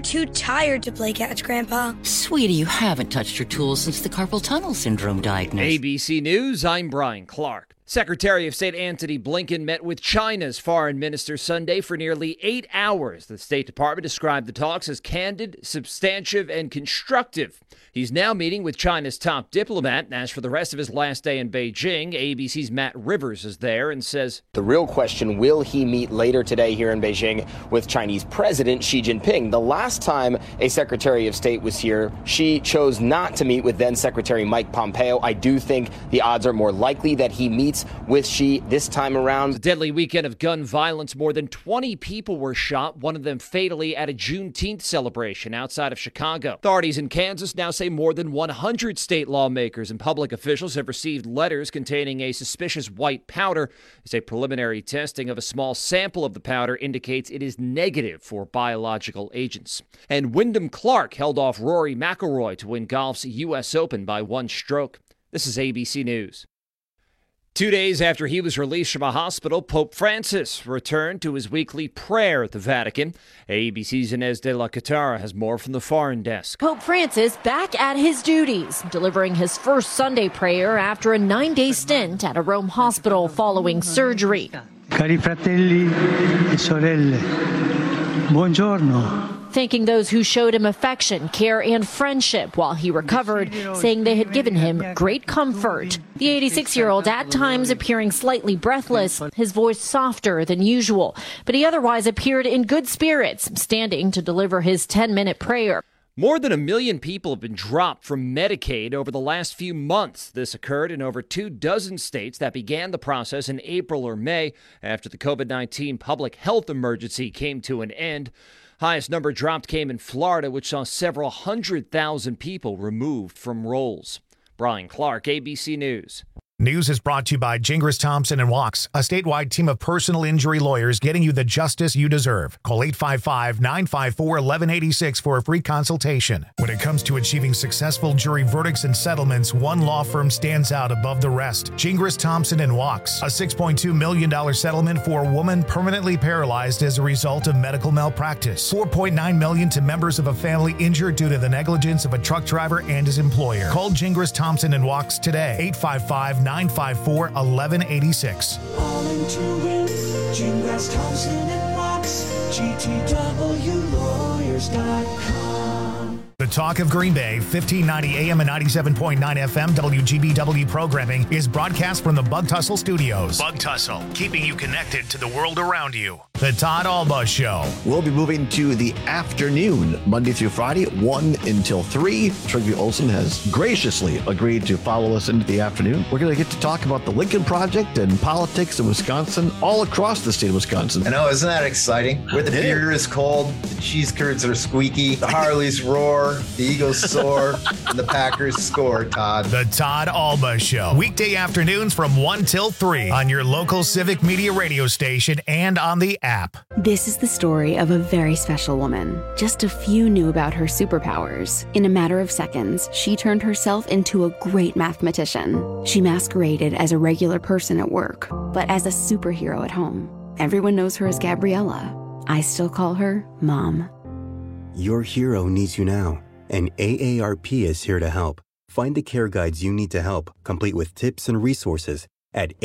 too tired to play catch, Grandpa. Sweetie, you haven't touched your tools since the carpal tunnel syndrome diagnosis. ABC News, I'm Brian Clark. Secretary of State Antony Blinken met with China's foreign minister Sunday for nearly 8 hours. The State Department described the talks as candid, substantive, and constructive. He's now meeting with China's top diplomat. As for the rest of his last day in Beijing, ABC's Matt Rivers is there and says, the real question, will he meet later today here in Beijing with Chinese President Xi Jinping? The last time a Secretary of State was here, Xi chose not to meet with then Secretary Mike Pompeo. I do think the odds are more likely that he meets with Xi this time around. It's a deadly weekend of gun violence. More than 20 people were shot, one of them fatally at a Juneteenth celebration outside of Chicago. Authorities in Kansas now say more than 100 state lawmakers and public officials have received letters containing a suspicious white powder. They say preliminary testing of a small sample of the powder indicates it is negative for biological agents. And Wyndham Clark held off Rory McIlroy to win golf's U.S. Open by one stroke. This is ABC News. 2 days after he was released from a hospital, Pope Francis returned to his weekly prayer at the Vatican. ABC's Inez de la Catara has more from the foreign desk. Pope Francis back at his duties, delivering his first Sunday prayer after a 9-day stint at a Rome hospital following surgery. Cari fratelli e sorelle, buongiorno. Thanking those who showed him affection, care, and friendship while he recovered, saying they had given him great comfort. The 86-year-old at times appearing slightly breathless, his voice softer than usual, but he otherwise appeared in good spirits, standing to deliver his 10-minute prayer. More than 1 million people have been dropped from Medicaid over the last few months. This occurred in over 24 states that began the process in April or May after the COVID-19 public health emergency came to an end. Highest number dropped came in Florida, which saw several 100,000 people removed from rolls. Brian Clark, ABC News. News is brought to you by Gingras Thompson and Wachs, a statewide team of personal injury lawyers getting you the justice you deserve. Call 855-954-1186 for a free consultation. When it comes to achieving successful jury verdicts and settlements, one law firm stands out above the rest. Gingras Thompson and Wachs, a $6.2 million settlement for a woman permanently paralyzed as a result of medical malpractice. $4.9 million to members of a family injured due to the negligence of a truck driver and his employer. Call Gingras Thompson and Wachs today. 855-954-1186. All into win. Gingras Thompson and Wachs. GTWlawyers.com. The Talk of Green Bay, 1590 AM and 97.9 FM WGBW programming is broadcast from the Bug Tussle Studios. Bug Tussle, keeping you connected to the world around you. The Todd Alba Show. We'll be moving to the afternoon, Monday through Friday, 1 until 3. Trygve Olsen has graciously agreed to follow us into the afternoon. We're going to get to talk about the Lincoln Project and politics in Wisconsin, all across the state of Wisconsin. I know, isn't that exciting? Where the beer is cold, the cheese curds are squeaky, the Harleys roar, the Eagles soar, and the Packers score, Todd. The Todd Alba Show. Weekday afternoons from 1 till 3 on your local Civic Media radio station and on the app. This is the story of a very special woman. Just a few knew about her superpowers. In a matter of seconds, she turned herself into a great mathematician. She masqueraded as a regular person at work, but as a superhero at home. Everyone knows her as Gabriella. I still call her Mom. Your hero needs you now, and AARP is here to help. Find the care guides you need to help, complete with tips and resources at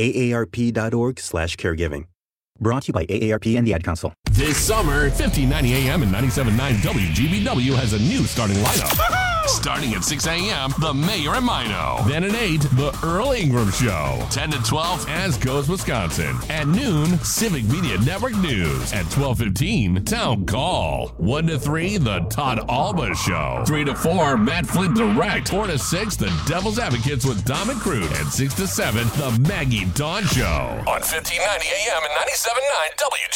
aarp.org/caregiving. Brought to you by AARP and the Ad Council. This summer, 1590 AM and 97.9 WGBW has a new starting lineup. Starting at 6 a.m., The Mayor and Mino. Then at 8, The Earl Ingram Show. 10 to 12, As Goes Wisconsin. At noon, Civic Media Network News. At 12:15, Town Call. 1 to 3, The Todd Alba Show. 3 to 4, Matt Flint Direct. 4 to 6, The Devil's Advocates with Dom and Cruz. And 6 to 7, The Maggie Dawn Show. On 1590 AM and 97.9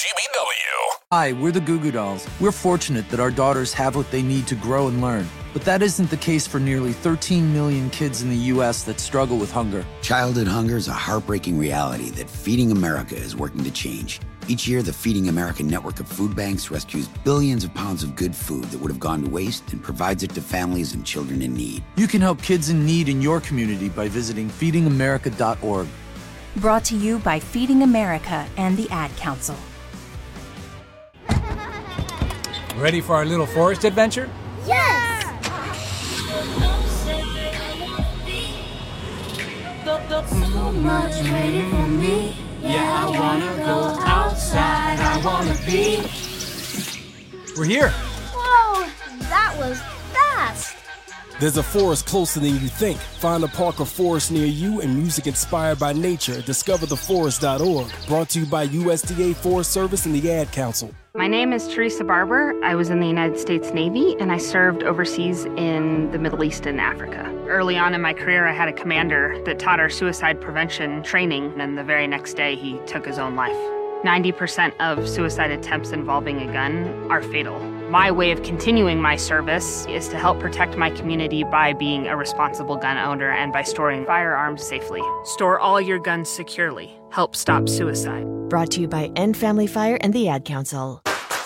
WGBW. Hi, we're the Goo Goo Dolls. We're fortunate that our daughters have what they need to grow and learn. But that isn't the case for nearly 13 million kids in the U.S. that struggle with hunger. Childhood hunger is a heartbreaking reality that Feeding America is working to change. Each year, the Feeding America network of food banks rescues billions of pounds of good food that would have gone to waste and provides it to families and children in need. You can help kids in need in your community by visiting feedingamerica.org. Brought to you by Feeding America and the Ad Council. Ready for our little forest adventure? Yes! So much waiting for me. Yeah, I wanna go outside. I wanna be. We're here. Whoa, that was fast. There's a forest closer than you think. Find a park or forest near you and music inspired by nature at discovertheforest.org. Brought to you by USDA Forest Service and the Ad Council. My name is Teresa Barber. I was in the United States Navy, and I served overseas in the Middle East and Africa. Early on in my career, I had a commander that taught our suicide prevention training, and the very next day, he took his own life. 90% of suicide attempts involving a gun are fatal. My way of continuing my service is to help protect my community by being a responsible gun owner and by storing firearms safely. Store all your guns securely. Help stop suicide. Brought to you by End Family Fire and the Ad Council.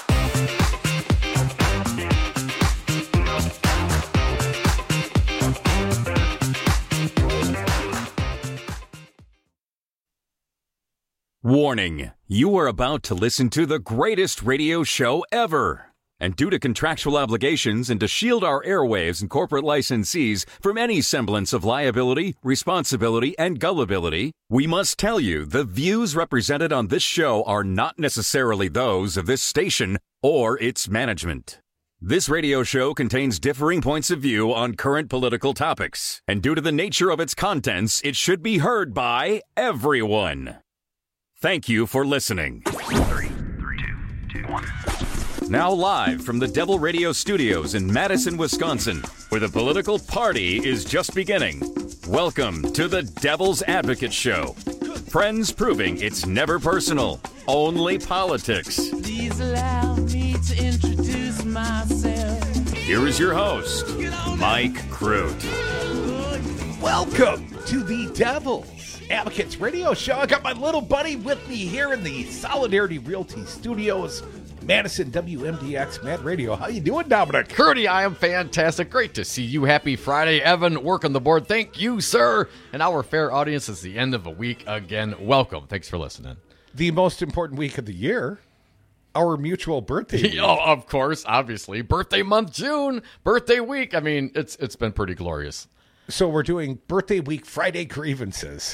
Warning, you are about to listen to the greatest radio show ever. And due to contractual obligations and to shield our airwaves and corporate licensees from any semblance of liability, responsibility, and gullibility, we must tell you the views represented on this show are not necessarily those of this station or its management. This radio show contains differing points of view on current political topics, and due to the nature of its contents, it should be heard by everyone. Thank you for listening. 3, 2, 1. Now live from the Devil Radio Studios in Madison, Wisconsin, where the political party is just beginning. Welcome to the Devil's Advocate Show. Friends proving it's never personal, only politics. Please allow me to introduce myself. Here is your host, Mike Crute. Welcome to the Devil's Advocates Radio Show. I got my little buddy with me here in the Solidarity Realty Studios, Madison WMDX Mad Radio. How you doing, Dominic? Curdy, I am fantastic. Great to see you. Happy Friday. Evan, work on the board. Thank you, sir. And our fair audience is the end of a week again. Welcome. Thanks for listening. The most important week of the year, our mutual birthday week. Oh, of course, obviously. Birthday month, June. Birthday week. I mean, it's been pretty glorious. So we're doing birthday week Friday grievances.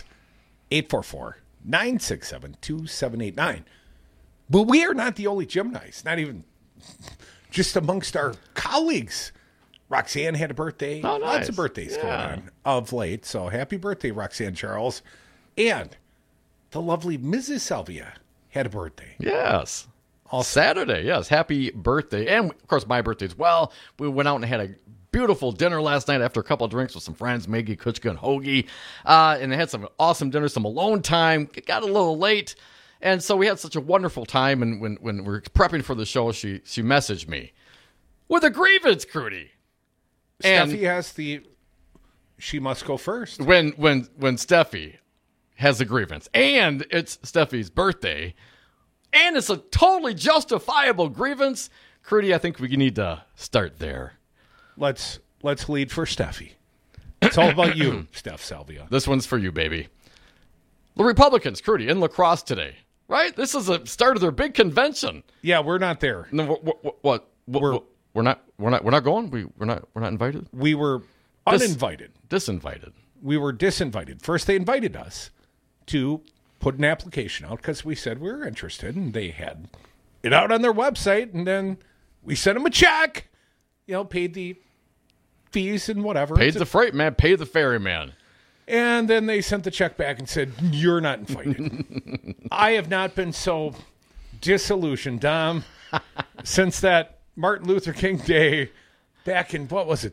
844-967-2789. But we are not the only Geminis, not even just amongst our colleagues. Roxanne had a birthday. Oh, nice. Lots of birthdays going on of late. So happy birthday, Roxanne Charles. And the lovely Mrs. Salvia had a birthday. Yes. Saturday, yes. Happy birthday. And, of course, my birthday as well. We went out and had a beautiful dinner last night after a couple of drinks with some friends, Maggie, Kuchka, and Hoagie. And they had some awesome dinner, some alone time. It got a little late. And so we had such a wonderful time, and when we were prepping for the show, she messaged me with a grievance, Crudy. Steffi has she must go first. When Steffi has a grievance, and it's Steffi's birthday, and it's a totally justifiable grievance, Crudy, I think we need to start there. Let's lead for Steffi. It's all about you, Steph Salvia. This one's for you, baby. The Republicans, Crudy, in La Crosse today. Right? This is the start of their big convention. Yeah, we're not there. No, what? We're not going. We're not invited. We were uninvited. Disinvited. We were disinvited. First, they invited us to put an application out because we said we were interested, and they had it out on their website. And then we sent them a check. Paid the fees and whatever. Paid the freight man. Paid the ferry man. And then they sent the check back and said, you're not invited. I have not been so disillusioned, Dom, since that Martin Luther King Day back in,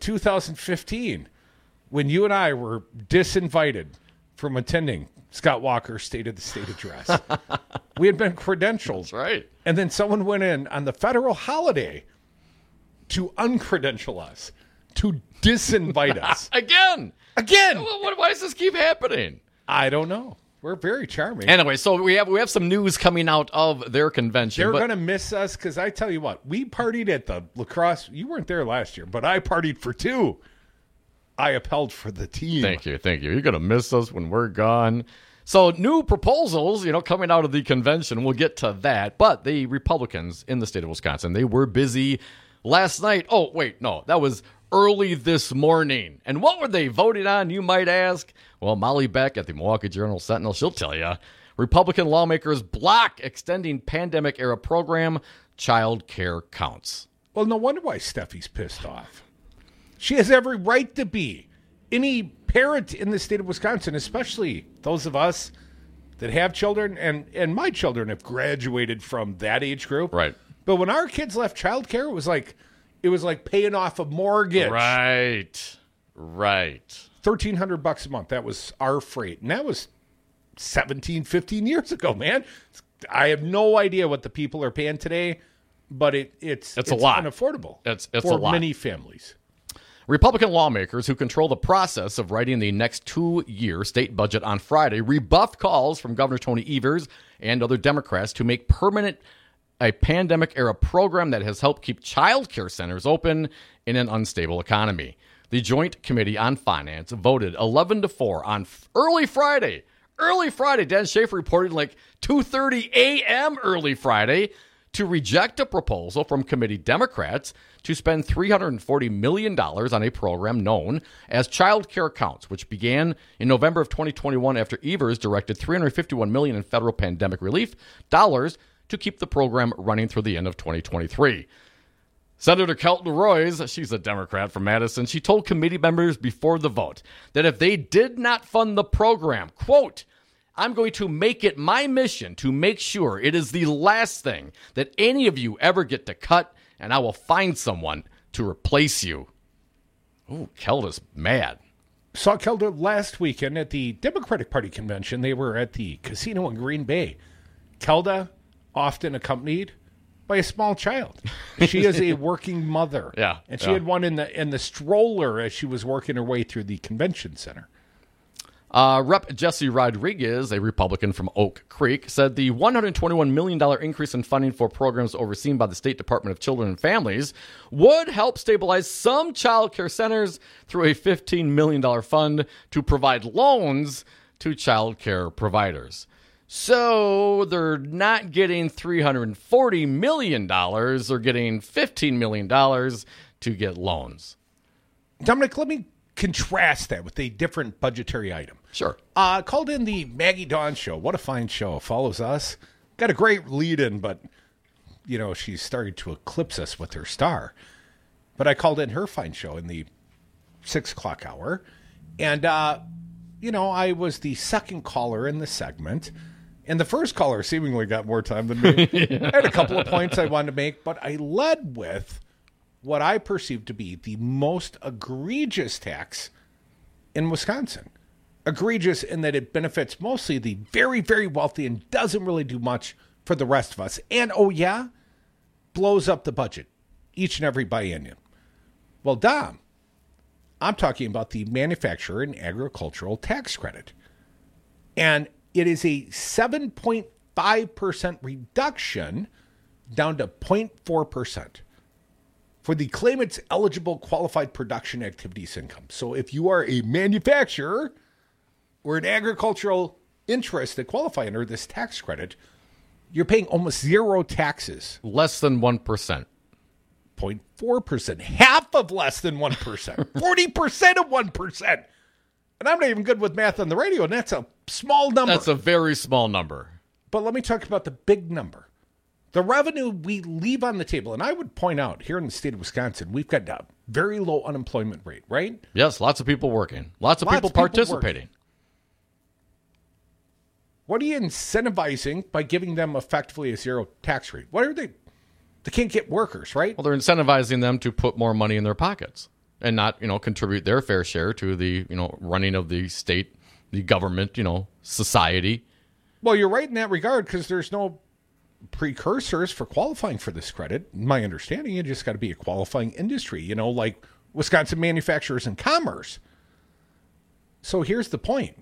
2015, when you and I were disinvited from attending Scott Walker's State of the State address. We had been credentialed. That's right. And then someone went in on the federal holiday to uncredential us, to disinvite us. Again. Why does this keep happening? I don't know. We're very charming. Anyway, so we have some news coming out of their convention. They're going to miss us because I tell you what, we partied at the La Crosse. You weren't there last year, but I partied for 2. I upheld for the team. Thank you. You're going to miss us when we're gone. So new proposals, coming out of the convention. We'll get to that. But the Republicans in the state of Wisconsin, they were busy last night. Oh, wait, no, that was early this morning. And what were they voting on, you might ask? Well, Molly Beck at the Milwaukee Journal-Sentinel, she'll tell you. Republican lawmakers block extending pandemic-era program. Child care counts. Well, no wonder why Steffi's pissed off. She has every right to be. Any parent in the state of Wisconsin, especially those of us that have children, and my children have graduated from that age group. Right. But when our kids left childcare, it was like paying off a mortgage. Right. $1,300 a month. That was our freight. And that was 17, 15 years ago, man. I have no idea what the people are paying today, but it's a lot. Unaffordable. It's for a lot. Many families. Republican lawmakers who control the process of writing the next 2-year state budget on Friday rebuffed calls from Governor Tony Evers and other Democrats to make permanent a pandemic-era program that has helped keep child care centers open in an unstable economy. The Joint Committee on Finance voted 11-4 on early Friday. Early Friday, Dan Schaefer reported like 2:30 a.m. early Friday to reject a proposal from committee Democrats to spend $340 million on a program known as Child Care Counts, which began in November of 2021 after Evers directed $351 million in federal pandemic relief dollars to keep the program running through the end of 2023. Senator Kelton Royce, she's a Democrat from Madison, she told committee members before the vote that if they did not fund the program, quote, I'm going to make it my mission to make sure it is the last thing that any of you ever get to cut, and I will find someone to replace you. Ooh, Kelda's mad. Saw Kelda last weekend at the Democratic Party convention. They were at the casino in Green Bay. Kelda, often accompanied by a small child. She is a working mother. Yeah. And she had one in the stroller as she was working her way through the convention center. Rep. Jesse Rodriguez, a Republican from Oak Creek, said the $121 million increase in funding for programs overseen by the State Department of Children and Families would help stabilize some child care centers through a $15 million fund to provide loans to child care providers. So they're not getting $340 million. They're getting $15 million to get loans. Dominic, let me contrast that with a different budgetary item. Sure. Called in the Maggie Dawn show. What a fine show. Follows us. Got a great lead in, but, she's starting to eclipse us with her star. But I called in her fine show in the 6 o'clock hour. And, I was the second caller in the segment. And the first caller seemingly got more time than me. I had a couple of points I wanted to make, but I led with what I perceive to be the most egregious tax in Wisconsin. Egregious in that it benefits mostly the very, very wealthy and doesn't really do much for the rest of us. And, blows up the budget each and every biennium. Well, Dom, I'm talking about the manufacturer and agricultural tax credit. And it is a 7.5% reduction down to 0.4%. for the claimant's eligible qualified production activities income. So if you are a manufacturer or an agricultural interest that qualify under this tax credit, you're paying almost zero taxes. Less than 1%. 0.4%. Half of less than 1%. 40% of 1%. And I'm not even good with math on the radio, and that's a small number. That's a very small number. But let me talk about the big number. The revenue we leave on the table, and I would point out, here in the state of Wisconsin, we've got a very low unemployment rate, right? Yes, lots of people working. Lots of people participating. What are you incentivizing by giving them effectively a zero tax rate? What are they? They can't get workers, right? Well, they're incentivizing them to put more money in their pockets and not, contribute their fair share to the, running of the state, the government, society. Well, you're right in that regard because there's no precursors for qualifying for this credit. In my understanding, you just got to be a qualifying industry, like Wisconsin Manufacturers and Commerce. So here's the point.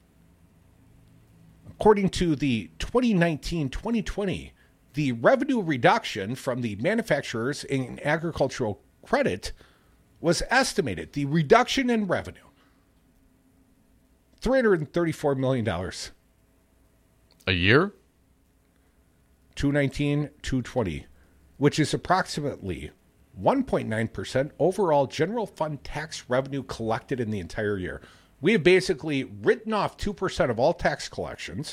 According to the 2019-2020, the revenue reduction from the manufacturers in agricultural credit was estimated. The reduction in revenue, $334 million. A year? 2019-2020, which is approximately 1.9% overall general fund tax revenue collected in the entire year. We have basically written off 2% of all tax collections.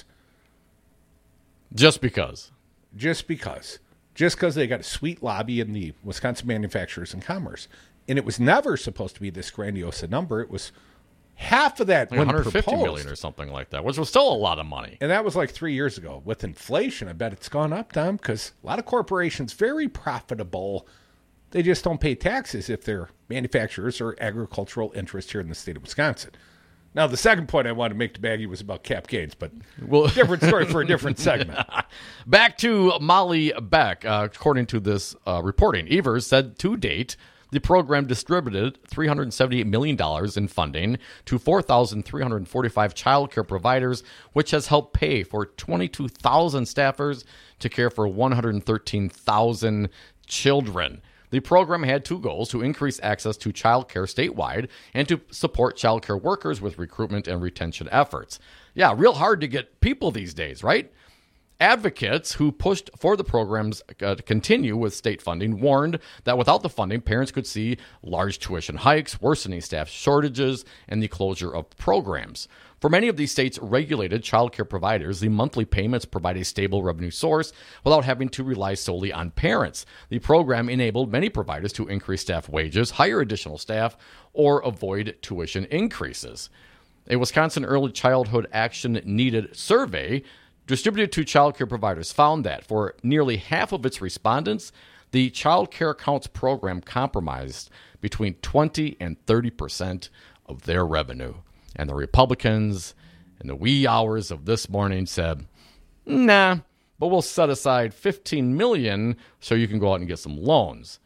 Just because. Just because they got a sweet lobby in the Wisconsin Manufacturers and Commerce. And it was never supposed to be this grandiose a number. It was half of that, like when 150 proposed. million or something like that, which was still a lot of money. And that was like 3 years ago. With inflation, I bet it's gone up, Tom, because a lot of corporations, very profitable. They just don't pay taxes if they're manufacturers or agricultural interests here in the state of Wisconsin. Now, the second point I wanted to make to Baggy was about cap gains, but different story for a different segment. Back to Molly Beck. According to this reporting, Evers said to date, the program distributed $378 million in funding to 4,345 child care providers, which has helped pay for 22,000 staffers to care for 113,000 children. The program had two goals: to increase access to child care statewide and to support child care workers with recruitment and retention efforts. Yeah, real hard to get people these days, right? Advocates who pushed for the programs to continue with state funding warned that without the funding, parents could see large tuition hikes, worsening staff shortages, and the closure of programs. For many of these states' regulated child care providers, the monthly payments provide a stable revenue source without having to rely solely on parents. The program enabled many providers to increase staff wages, hire additional staff, or avoid tuition increases. A Wisconsin Early Childhood Action Needed survey distributed to child care providers found that for nearly half of its respondents, the Child Care Counts program compromised between 20 and 30% of their revenue. And the Republicans, in the wee hours of this morning, said, nah, but we'll set aside $15 million so you can go out and get some loans.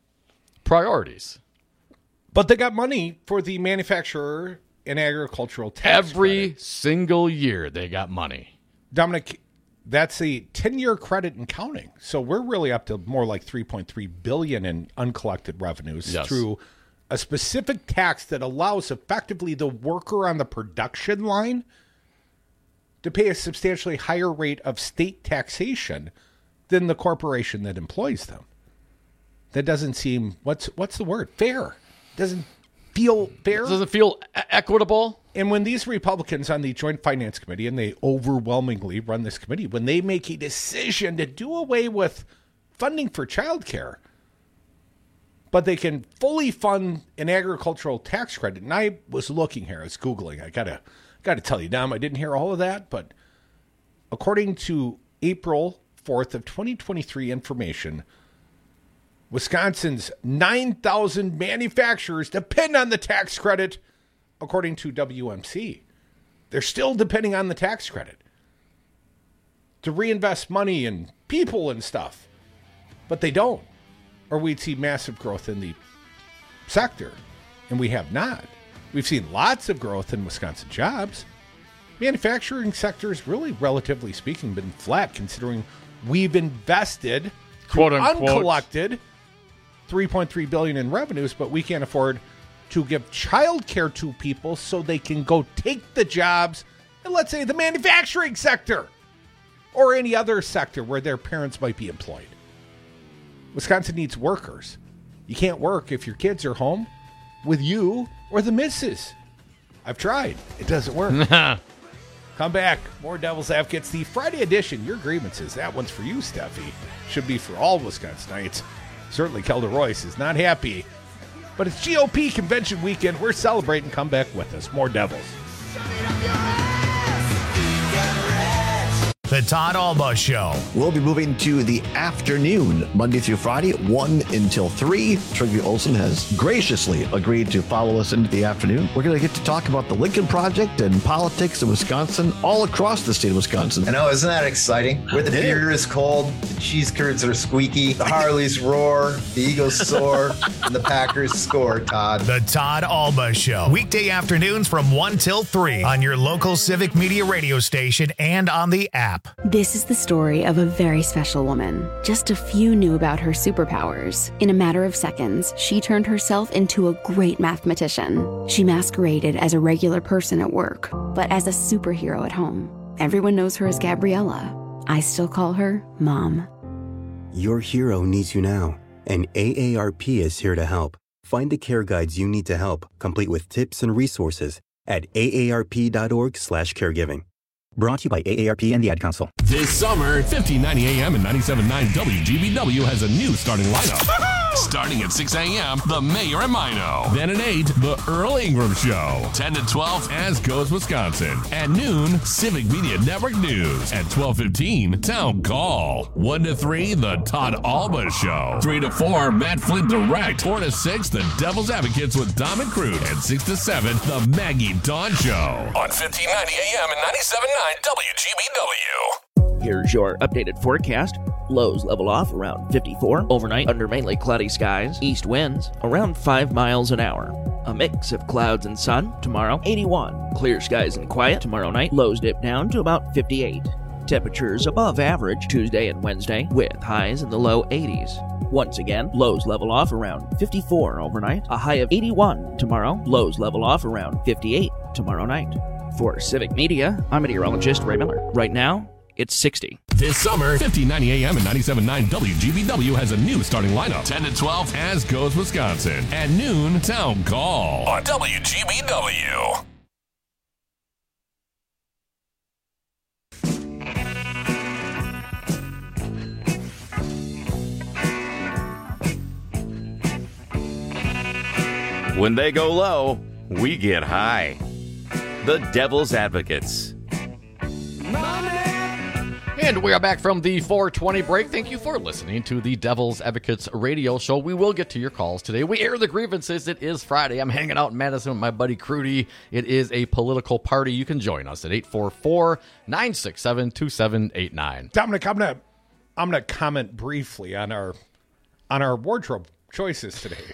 Priorities. But they got money for the manufacturer and agricultural tax Every single year they got money. Dominic, that's a 10-year credit and counting. So we're really up to more like $3.3 billion in uncollected revenues through a specific tax that allows effectively the worker on the production line to pay a substantially higher rate of state taxation than the corporation that employs them. That doesn't seem, what's the word? Fair. Doesn't feel fair. Doesn't feel equitable. And when these Republicans on the Joint Finance Committee, and they overwhelmingly run this committee, when they make a decision to do away with funding for childcare, but they can fully fund an agricultural tax credit. And I was looking here, I was Googling. I gotta tell you, Dom, I didn't hear all of that, but according to April 4th of 2023 information, Wisconsin's 9,000 manufacturers depend on the tax credit, according to WMC. They're still depending on the tax credit to reinvest money in people and stuff, but they don't. Or we'd see massive growth in the sector, and we have not. We've seen lots of growth in Wisconsin jobs. Manufacturing sector has really, relatively speaking, been flat, considering we've invested, quote unquote, uncollected $3.3 billion in revenues, but we can't afford to give child care to people so they can go take the jobs in, let's say, the manufacturing sector or any other sector where their parents might be employed. Wisconsin needs workers. You can't work if your kids are home with you or the missus. I've tried. It doesn't work. Come back. More Devil's Advocates. The Friday edition, your grievances. That one's for you, Steffi. Should be for all Wisconsinites. Certainly Kelder Royce is not happy. But it's GOP convention weekend. We're celebrating. Come back with us. More Devils. The Todd Alba Show. We'll be moving to the afternoon, Monday through Friday, 1 until 3. Trygve Olsen has graciously agreed to follow us into the afternoon. We're going to get to talk about the Lincoln Project and politics in Wisconsin, all across the state of Wisconsin. I know, isn't that exciting? Where the beer is cold, the cheese curds are squeaky, the Harleys roar, the Eagles soar, and the Packers score, Todd. The Todd Alba Show. Weekday afternoons from 1 till 3 on your local Civic Media radio station and on the app. This is the story of a very special woman. Just a few knew about her superpowers. In a matter of seconds, she turned herself into a great mathematician. She masqueraded as a regular person at work, but as a superhero at home. Everyone knows her as Gabriella. I still call her Mom. Your hero needs you now, and AARP is here to help. Find the care guides you need to help, complete with tips and resources at aarp.org/caregiving. Brought to you by AARP and the Ad Council. This summer, 1590 AM and 97.9 WGBW has a new starting lineup. Starting at 6 a.m., the Mayor and Mino. Then at 8, the Earl Ingram Show. 10 to 12, As Goes Wisconsin. At noon, Civic Media Network News. At 12:15, Town Call. 1 to 3, the Todd Alba Show. 3 to 4, Matt Flint Direct. 4 to 6, the Devil's Advocates with Dom and Crude. And 6 to 7, the Maggie Dawn Show. On 1590 AM and 97.9 WGBW. Here's your updated forecast. Lows level off around 54. Overnight, under mainly cloudy skies. East winds around 5 miles an hour. A mix of clouds and sun. Tomorrow, 81. Clear skies and quiet. Tomorrow night, lows dip down to about 58. Temperatures above average Tuesday and Wednesday, with highs in the low 80s. Once again, lows level off around 54 overnight. A high of 81 tomorrow. Lows level off around 58 tomorrow night. For Civic Media, I'm meteorologist Ray Miller. Right now, it's 60. This summer, 1590 AM and 97.9 WGBW has a new starting lineup. 10 to 12, As Goes Wisconsin. At noon, Town Call. On WGBW. When they go low, we get high. The Devil's Advocates. And we are back from the 420 break. Thank you for listening to the Devil's Advocates radio show. We will get to your calls today. We air the grievances. It is Friday. I'm hanging out in Madison with my buddy Crudy. It is a political party. You can join us at 844-967-2789. Dominic, I'm gonna comment briefly on our wardrobe choices today.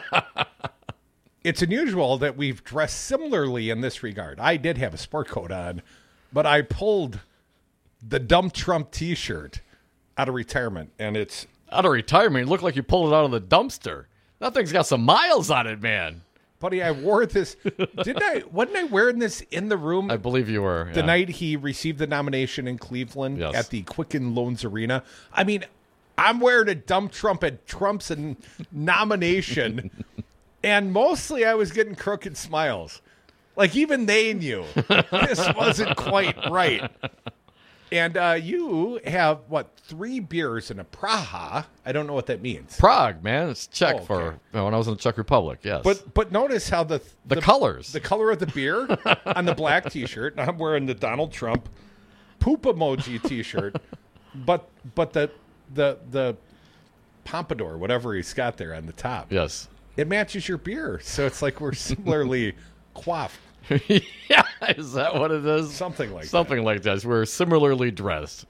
It's unusual that we've dressed similarly in this regard. I did have a sport coat on, but I pulled the Dump Trump T-shirt out of retirement, and it's out of retirement. It looked like you pulled it out of the dumpster. That thing's got some miles on it, man. Buddy, I wore this. Wasn't I wearing this in the room? I believe you were. The night he received the nomination in Cleveland at the Quicken Loans Arena. I mean, I'm wearing a Dump Trump at Trump's nomination, and mostly I was getting crooked smiles. Like, even they knew this wasn't quite right. And you have, 3 beers and a Praha. I don't know what that means. Prague, man. It's Czech for when I was in the Czech Republic, yes. But notice how the colors. The color of the beer on the black T-shirt. I'm wearing the Donald Trump poop emoji T-shirt. but the pompadour, whatever he's got there on the top. Yes. It matches your beer. So it's like we're similarly coiffed. Yeah, is that what it is? Something like that. We're similarly dressed.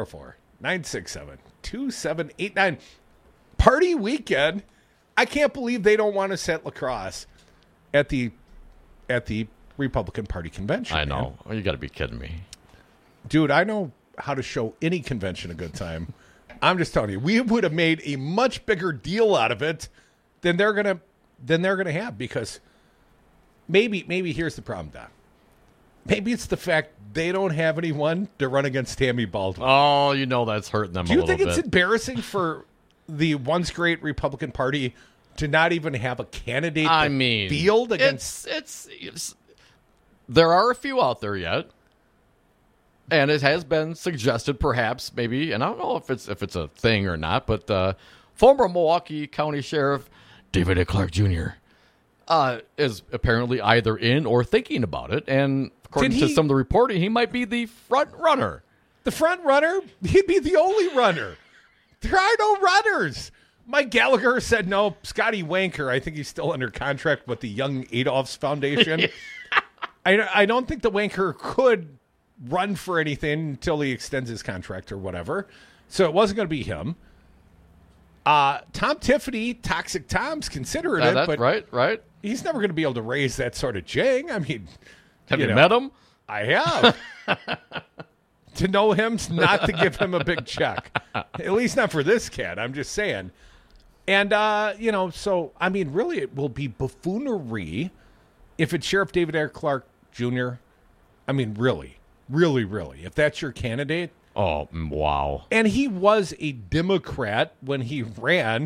844-967-2789. Party weekend. I can't believe they don't want us at lacrosse at the Republican Party convention. I know. Man. You got to be kidding me. Dude, I know how to show any convention a good time. I'm just telling you, we would have made a much bigger deal out of it than they're gonna have, because maybe here's the problem, Don. Maybe it's the fact they don't have anyone to run against Tammy Baldwin. Oh, you know that's hurting them a little bit. Do you think it's embarrassing for the once great Republican Party to not even have a candidate field against? It's there are a few out there yet. And it has been suggested, perhaps, maybe, and I don't know if it's a thing or not, but former Milwaukee County Sheriff David A. Clark Jr. Is apparently either in or thinking about it, and according to some of the reporting, he might be the front runner. The front runner? He'd be the only runner. There are no runners. Mike Gallagher said no. Scotty Wanker, I think he's still under contract with the Young Adolphs Foundation. I don't think the Wanker could run for anything until he extends his contract or whatever. So it wasn't going to be him. Tom Tiffany, Toxic Tom's considering it, but right. He's never going to be able to raise that sort of jing. I mean, have you met him? I have. To know him's not to give him a big check. At least not for this cat. I'm just saying. And, so, I mean, really, it will be buffoonery if it's Sheriff David R. Clark Jr. I mean, really, if that's your candidate. Oh, wow. And he was a Democrat when he ran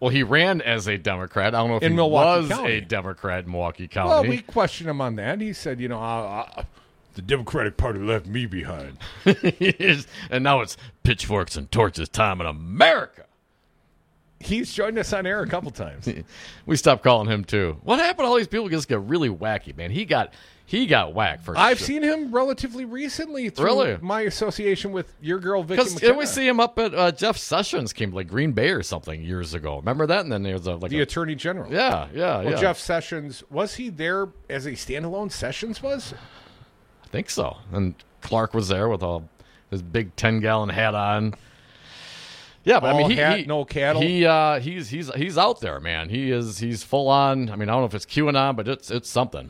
Well, he ran as a Democrat. I don't know if In he Milwaukee was County. a Democrat in Milwaukee County. Well, we questioned him on that. He said, the Democratic Party left me behind. And now it's pitchforks and torches time in America. He's joined us on air a couple times. We stopped calling him, too. What happened to all these people just get really wacky, man? He got whacked for I've sure. seen him relatively recently through Really? my association with your girl, Vicky Because McKenna. didn't we see him up at Jeff Sessions came to like Green Bay or something years ago? Remember that? And then there was the Attorney General. Yeah. Well, Jeff Sessions, was he there as a standalone? Sessions was? I think so. And Clark was there with his big 10-gallon hat on. Yeah, but All I mean, hat, no cattle. He's out there, man. He's full on. I mean, I don't know if it's QAnon, but it's something.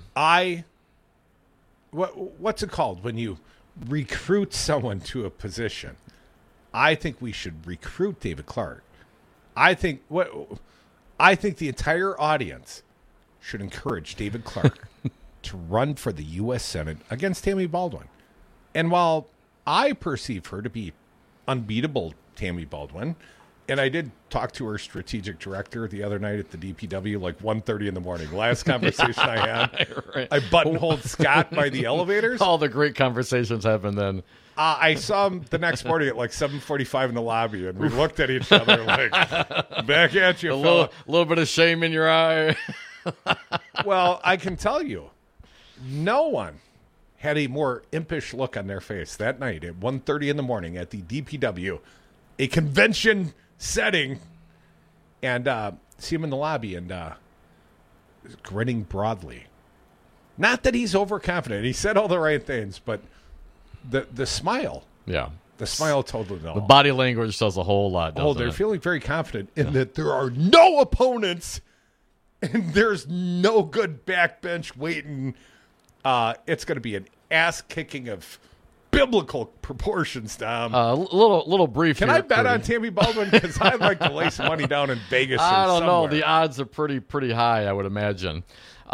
What's it called when you recruit someone to a position? I think we should recruit David Clark. I think the entire audience should encourage David Clark to run for the U.S. Senate against Tammy Baldwin. And while I perceive her to be unbeatable, Tammy Baldwin, and I did talk to her strategic director the other night at the DPW, like 1:30 in the morning. Last conversation I had, Right. I buttonholed Scott by the elevators. All the great conversations happen then. I saw him the next morning at like 7:45 in the lobby, and we looked at each other like, back at you, A fella. little bit of shame in your eye. Well, I can tell you, no one had a more impish look on their face that night at 1:30 in the morning at the DPW, a convention setting, and see him in the lobby and grinning broadly. Not that he's overconfident. He said all the right things, but the smile. Yeah. The smile told it all. The body language does a whole lot, doesn't they're it? feeling very confident in that there are no opponents and there's no good backbench waiting. It's going to be an ass kicking of biblical proportions, Tom. Little brief. Can here, I bet Curdy. on Tammy Baldwin? Because I'd like to lay some money down in Vegas. I or don't know. somewhere. The odds are pretty high, I would imagine.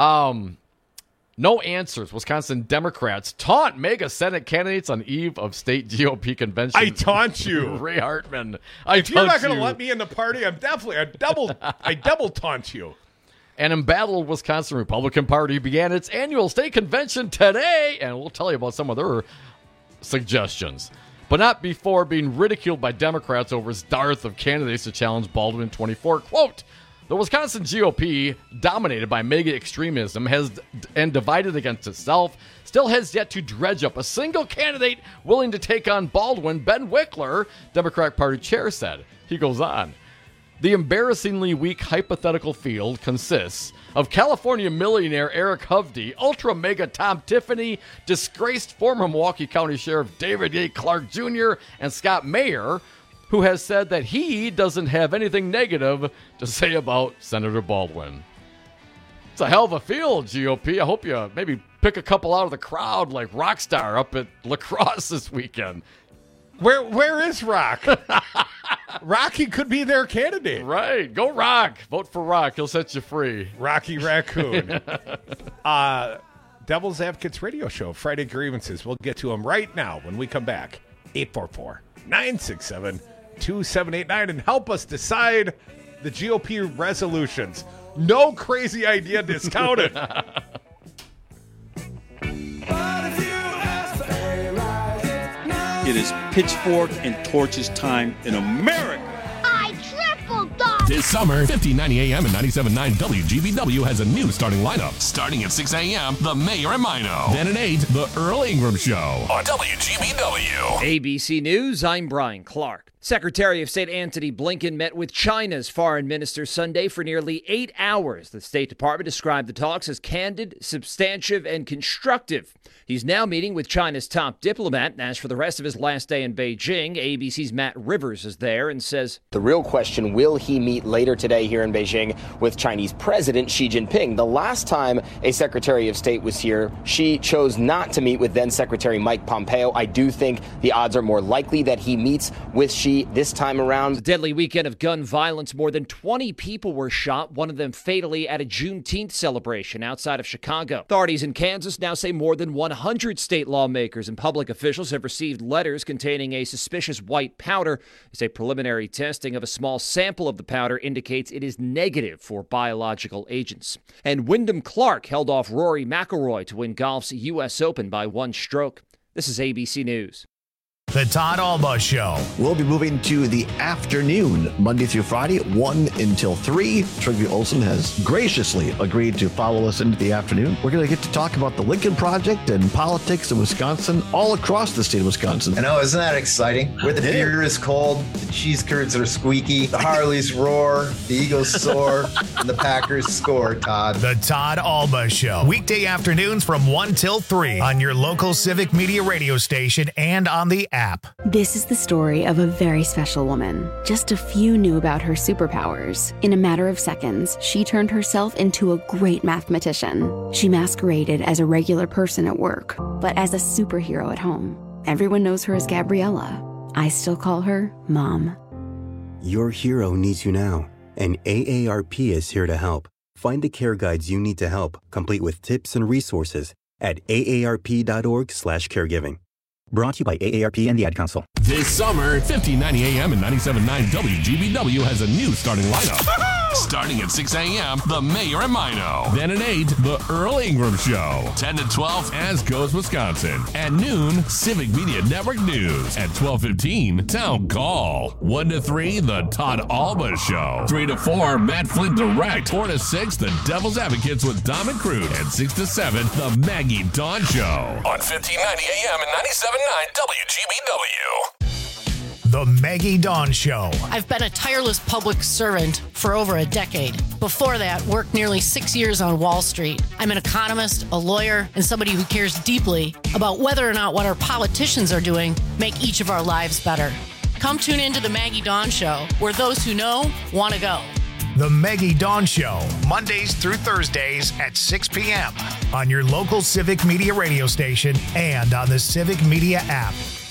No answers. Wisconsin Democrats taunt mega Senate candidates on eve of state GOP convention. I taunt you, Ray Hartman. If you're not going to let me in the party, I double taunt you. An embattled Wisconsin Republican Party began its annual state convention today, and we'll tell you about some of their suggestions, but not before being ridiculed by Democrats over its dearth of candidates to challenge Baldwin in 24. Quote, the Wisconsin GOP, dominated by mega extremism and divided against itself, still has yet to dredge up a single candidate willing to take on Baldwin, Ben Wickler, Democratic Party chair, said. He goes on. The embarrassingly weak hypothetical field consists of California millionaire Eric Hovde, ultra mega Tom Tiffany, disgraced former Milwaukee County Sheriff David A. Clark Jr., and Scott Mayer, who has said that he doesn't have anything negative to say about Senator Baldwin. It's a hell of a field, GOP. I hope you maybe pick a couple out of the crowd like Rockstar up at La Crosse this weekend. Where is Rock? Rocky could be their candidate. Right. Go Rock. Vote for Rock. He'll set you free. Rocky Raccoon. Devil's Advocates Radio Show, Friday Grievances. We'll get to them right now when we come back. 844-967-2789 and help us decide the GOP resolutions. No crazy idea discounted. It is pitchfork and torches time in America. I triple dog. This summer, 1590 AM and 97.9 WGBW has a new starting lineup. Starting at 6 a.m., The Mayor and Mino. Then at 8, The Earl Ingram Show on WGBW. ABC News, I'm Brian Clark. Secretary of State Antony Blinken met with China's foreign minister Sunday for nearly 8 hours. The State Department described the talks as candid, substantive, and constructive. He's now meeting with China's top diplomat. As for the rest of his last day in Beijing, ABC's Matt Rivers is there and says, the real question, will he meet later today here in Beijing with Chinese President Xi Jinping? The last time a Secretary of State was here, Xi chose not to meet with then Secretary Mike Pompeo. I do think the odds are more likely that he meets with Xi GOP this time around. A deadly weekend of gun violence. More than 20 people were shot, one of them fatally at a Juneteenth celebration outside of Chicago. Authorities in Kansas now say more than 100 state lawmakers and public officials have received letters containing a suspicious white powder. They say preliminary testing of a small sample of the powder indicates it is negative for biological agents. And Wyndham Clark held off Rory McIlroy to win golf's U.S. Open by one stroke. This is ABC News. The Todd Alba Show. We'll be moving to the afternoon, Monday through Friday, 1 until 3. Trygve Olsen has graciously agreed to follow us into the afternoon. We're going to get to talk about the Lincoln Project and politics in Wisconsin, all across the state of Wisconsin. I know, isn't that exciting? Where the beer is cold, the cheese curds are squeaky, the Harleys roar, the Eagles soar, and the Packers score, Todd. The Todd Alba Show. Weekday afternoons from 1 till 3 on your local Civic Media radio station and on the app. This is the story of a very special woman. Just a few knew about her superpowers. In a matter of seconds, she turned herself into a great mathematician. She masqueraded as a regular person at work, but as a superhero at home. Everyone knows her as Gabriella. I still call her Mom. Your hero needs you now, and AARP is here to help. Find the care guides you need to help, complete with tips and resources at aarp.org/caregiving. Brought to you by AARP and the Ad Council. This summer, 1590 AM and 97.9 WGBW has a new starting lineup. Starting at 6 a.m., The Mayor and Mino. Then at 8, The Earl Ingram Show. 10 to 12, As Goes Wisconsin. At noon, Civic Media Network News. At 12:15, Town Call. 1 to 3, The Todd Alba Show. 3 to 4, Matt Flint Direct. 4 to 6, The Devil's Advocates with Dom and Crude. And 6 to 7, The Maggie Dawn Show. On 1590 AM and 97.9 WGBW. The Maggie Dawn Show. I've been a tireless public servant for over a decade. Before that, worked nearly 6 years on Wall Street. I'm an economist, a lawyer, and somebody who cares deeply about whether or not what our politicians are doing make each of our lives better. Come tune into the Maggie Dawn Show, where those who know want to go. The Maggie Dawn Show, Mondays through Thursdays at 6 p.m. on your local Civic Media radio station and on the Civic Media app.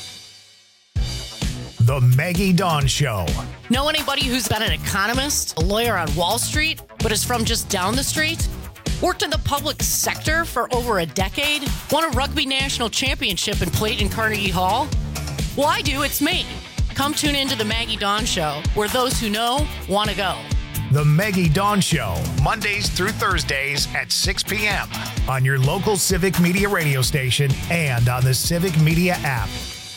The Maggie Dawn Show. Know anybody who's been an economist, a lawyer on Wall Street, but is from just down the street? Worked in the public sector for over a decade? Won a rugby national championship and played in Carnegie Hall? Well, I do. It's me. Come tune into the Maggie Dawn Show, where those who know want to go. The Maggie Dawn Show, Mondays through Thursdays at 6 p.m. on your local Civic Media radio station and on the Civic Media app.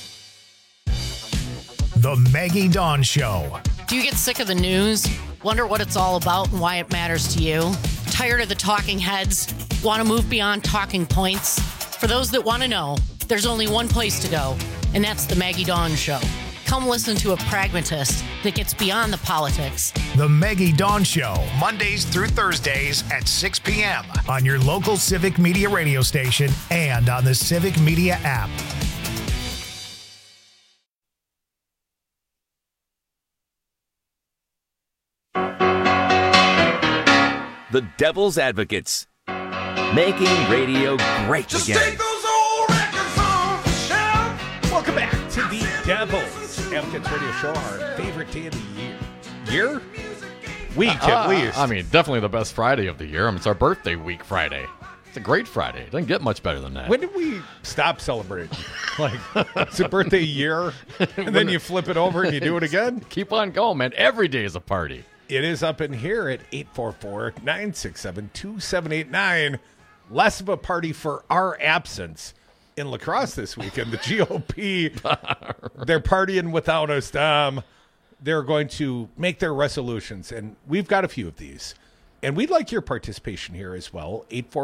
The Maggie Dawn Show. Do you get sick of the news? Wonder what it's all about and why it matters to you? Tired of the talking heads? Want to move beyond talking points? For those that want to know, there's only one place to go, and that's the Maggie Dawn Show. Come listen to a pragmatist that gets beyond the politics. The Maggie Dawn Show, Mondays through Thursdays at 6 p.m. on your local Civic Media radio station and on the Civic Media app. The Devil's Advocates, making radio great again. Welcome back to the Devil's Advocates radio show, our favorite day of the year. Week, at least. I mean, definitely the best Friday of the year. I mean, it's our birthday week Friday. It's a great Friday. It doesn't get much better than that. When did we stop celebrating? Like, it's a birthday year, and then you flip it over and you do it again? Keep on going, man. Every day is a party. It is up in here at 844-967-2789. Less of a party for our absence in La Crosse this weekend. The GOP, they're partying without us, Dom. They're going to make their resolutions, and we've got a few of these. And we'd like your participation here as well,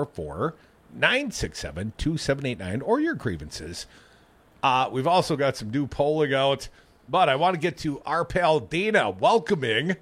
844-967-2789, or your grievances. We've also got some new polling out, but I want to get to our pal Dana welcoming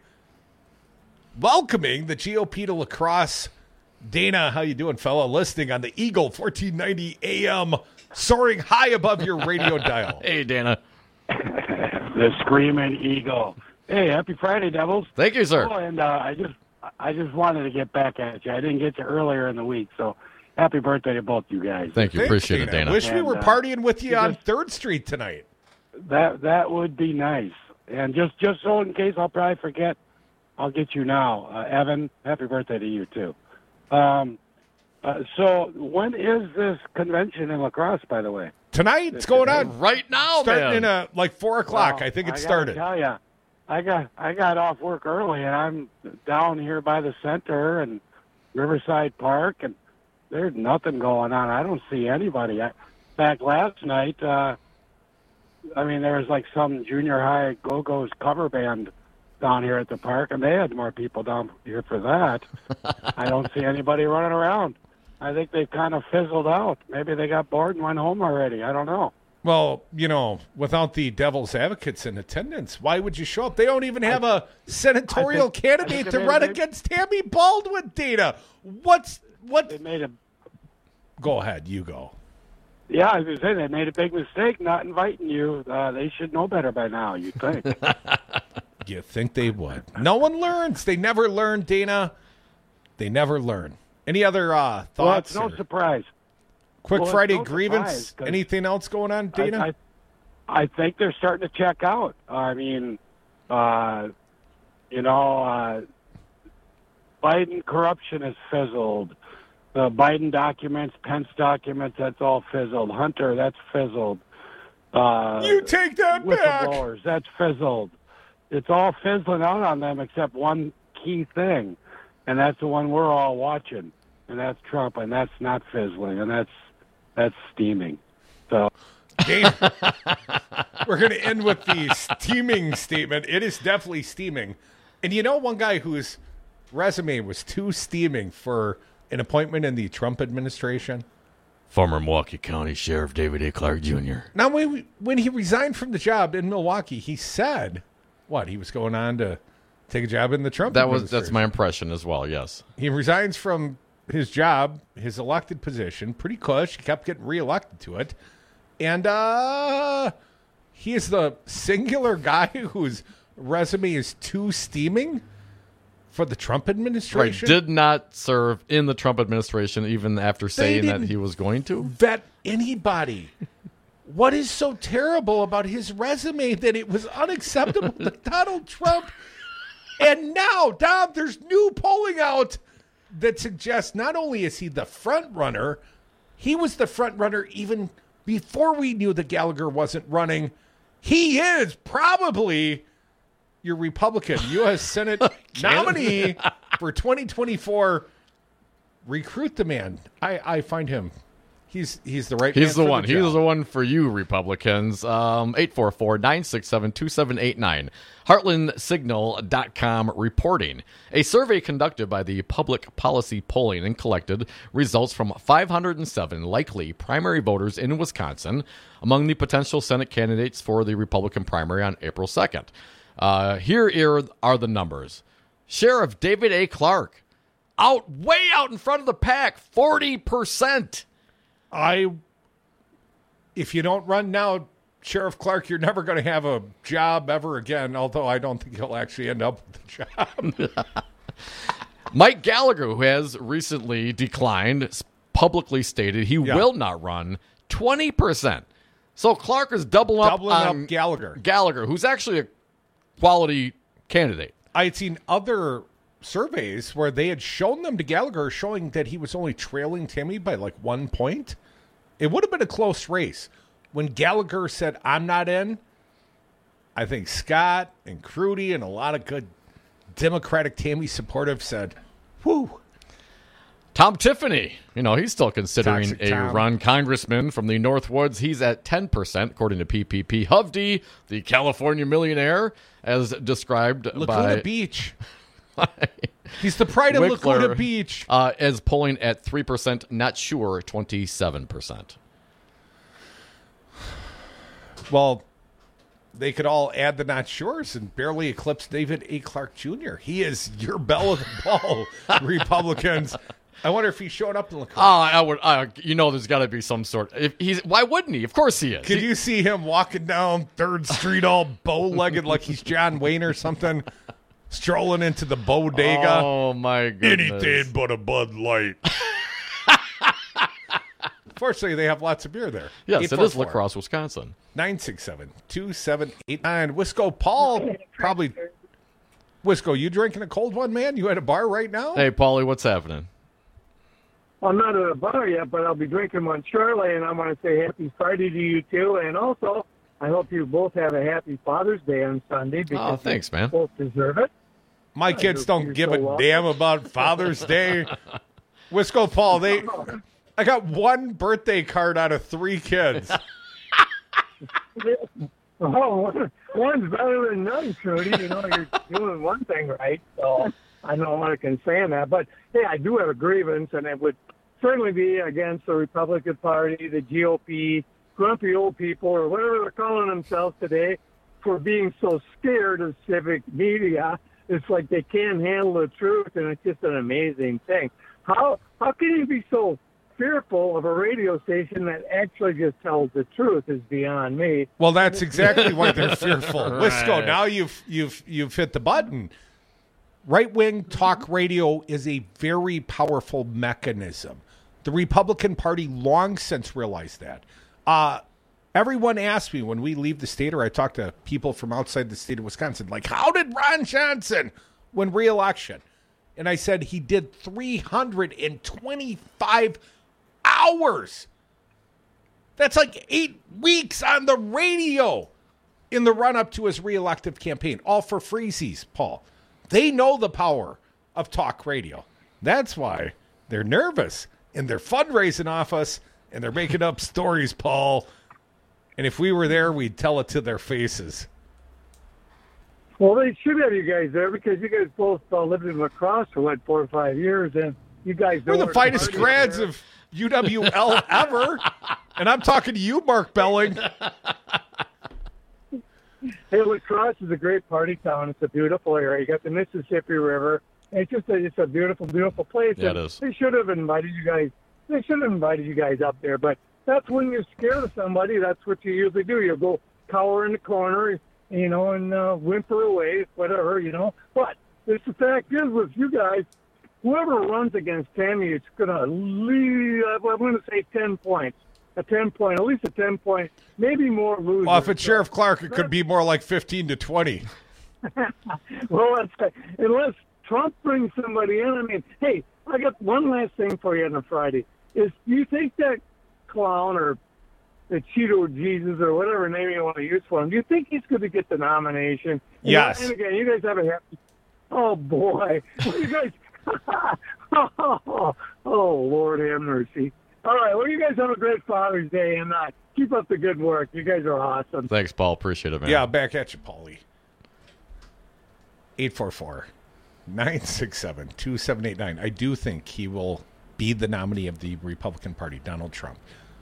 the GOP to La Crosse. Dana, how you doing, fella? Listening on the Eagle 1490 AM, soaring high above your radio dial. Hey, Dana. The Screaming Eagle. Hey, happy Friday, Devils. Thank you, sir. Oh, and I just wanted to get back at you. I didn't get to earlier in the week, so happy birthday to both you guys. Thank you. Thanks, Appreciate it, Dana. Wish we were partying with you on 3rd Street tonight. That would be nice. And just so in case I'll probably forget, I'll get you now. Evan, happy birthday to you, too. So when is this convention in La Crosse, by the way? Tonight, it's going on right now, starting man. in 4 o'clock. Well, I think it I started. Tell you, I got off work early, and I'm down here by the center and Riverside Park, and there's nothing going on. I don't see anybody. Back last night, there was like some junior high Go-Go's cover band down here at the park, and they had more people down here for that. I don't see anybody running around. I think they've kind of fizzled out. Maybe they got bored and went home already. I don't know. Well, without the Devil's Advocates in attendance, why would you show up? They don't even have a senatorial candidate to run against Tammy Baldwin, Dana. What? They made a... Go ahead. You go. Yeah, I was going to say, they made a big mistake not inviting you. They should know better by now, you'd think. You think they would. No one learns. They never learn, Dana. They never learn. Any other thoughts? Well, it's no surprise. Quick Friday grievance. Anything else going on, Dana? I think they're starting to check out. I mean, Biden corruption has fizzled. The Biden documents, Pence documents, that's all fizzled. Hunter, that's fizzled. You take that back. Whistleblowers, that's fizzled. It's all fizzling out on them except one key thing, and that's the one we're all watching, and that's Trump, and that's not fizzling, and that's steaming. So, Dana, we're going to end with the steaming statement. It is definitely steaming. And one guy whose resume was too steaming for an appointment in the Trump administration? Former Milwaukee County Sheriff David A. Clark Jr. Now, when he resigned from the job in Milwaukee, he said, he was going on to take a job in the Trump administration. That's my impression as well, yes. He resigns from his job, his elected position, pretty cush. He kept getting reelected to it. And he is the singular guy whose resume is too steaming for the Trump administration. Right, did not serve in the Trump administration even after saying that he was going to. Vet anybody. What is so terrible about his resume that it was unacceptable to Donald Trump? And now, Dom, there's new polling out that suggests not only is he the front runner, he was the front runner even before we knew that Gallagher wasn't running. He is probably your Republican U.S. Senate nominee for 2024. Recruit the man. I find him. He's the right man. He's the one. He's the one for you, Republicans. 844-967-2789. HeartlandSignal.com reporting. A survey conducted by the Public Policy Polling and collected results from 507 likely primary voters in Wisconsin among the potential Senate candidates for the Republican primary on April 2nd. Here are the numbers. Sheriff David A. Clark, way out in front of the pack, 40%. If you don't run now, Sheriff Clark, you're never going to have a job ever again, although I don't think he'll actually end up with the job. Mike Gallagher, who has recently declined, publicly stated he will not run, 20%. So Clark is doubling up Gallagher. Gallagher, who's actually a quality candidate. I had seen other surveys where they had shown them to Gallagher, showing that he was only trailing Timmy by 1 point. It would have been a close race. When Gallagher said, I'm not in, I think Scott and Crudy and a lot of good Democratic Tammy supportive said, whew. Tom Tiffany, he's still considering run. Congressman from the Northwoods. He's at 10%, according to PPP. Hovde, the California millionaire, as described by Laguna Beach. He's the pride of Wickler, Laguna Beach. As polling at 3%, not sure, 27%. Well, they could all add the not sures and barely eclipse David A. Clark Jr. He is your belle of the ball, Republicans. I wonder if he's showing up in La Crosse. I would. There's got to be some sort. Why wouldn't he? Of course he is. Could you see him walking down 3rd Street all bow-legged like he's John Wayne or something, strolling into the bodega? Oh my goodness! Anything but a Bud Light. Fortunately, they have lots of beer there. Yes, it is La Crosse, Wisconsin. 967-2789. Wisco Paul, probably. Wisco, you drinking a cold one, man? You at a bar right now? Hey, Paulie, what's happening? I'm not at a bar yet, but I'll be drinking one shortly, and I want to say happy Friday to you, too. And also, I hope you both have a happy Father's Day on Sunday. Because thanks, man. Both deserve it. My kids don't give a damn about Father's Day. Wisco Paul, I got one birthday card out of 3 kids. Oh, one's better than none, Trudy. You know, you're doing one thing right, so I don't know what I can say on that. But, hey, I do have a grievance, and it would certainly be against the Republican Party, the GOP, grumpy old people, or whatever they're calling themselves today, for being so scared of civic media. It's like they can't handle the truth, and it's just an amazing thing. How can you be so fearful of a radio station that actually just tells the truth is beyond me. Well, that's exactly why they're fearful. Wisco, now you've hit the button. Right-wing talk radio is a very powerful mechanism. The Republican Party long since realized that. Everyone asks me when we leave the state, or I talk to people from outside the state of Wisconsin, like, how did Ron Johnson win re-election? And I said he did 325 hours. That's like 8 weeks on the radio in the run-up to his re-elective campaign, all for freezies, Paul. They know the power of talk radio. That's why they're nervous, and they're fundraising off us, and they're making up stories, Paul. And if we were there, we'd tell it to their faces. Well, they should have you guys there because you guys both lived in La Crosse for, 4 or 5 years, and you guys know we're the finest grads of UWL ever. And I'm talking to you, Mark Belling. Hey, La Crosse is a great party town. It's a beautiful area. You got the Mississippi River. It's just a beautiful, beautiful place. Yeah, it is. They should have invited you guys. They should have invited you guys up there. But that's when you're scared of somebody. That's what you usually do. You go cower in the corner, and whimper away, whatever, But the fact is, with you guys, whoever runs against Tammy, it's going to lead, I'm going to say 10 points. At least a 10-point, maybe more losers. Well, if it's Sheriff Clark, it could be more like 15 to 20. Well, unless Trump brings somebody in. I mean, hey, I got one last thing for you on a Friday. Do you think that clown or the Cheeto Jesus or whatever name you want to use for him, do you think he's going to get the nomination? Yes. And again, you guys have a happy... Oh, boy. You guys... oh, Lord have mercy. All right, well, you guys have a great Father's Day, and keep up the good work. You guys are awesome. Thanks, Paul. Appreciate it, man. Yeah, back at you, Paulie. 844-967-2789. I do think he will be the nominee of the Republican Party, Donald Trump.